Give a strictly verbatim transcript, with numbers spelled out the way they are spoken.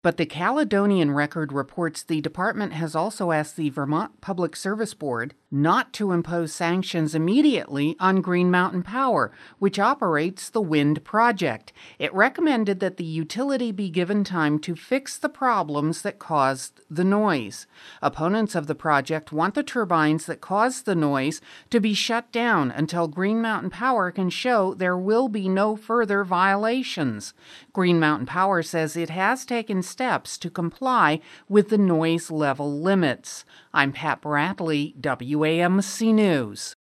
But the Caledonian Record reports the department has also asked the Vermont Public Service Board not to impose sanctions immediately on Green Mountain Power, which operates the wind project. It recommended that the utility be given time to fix the problems that caused the noise. Opponents of the project want the turbines that caused the noise to be shut down until Green Mountain Power can show there will be no further violations. Green Mountain Power says it has taken steps to comply with the noise level limits. I'm Pat Bradley, W A M C News.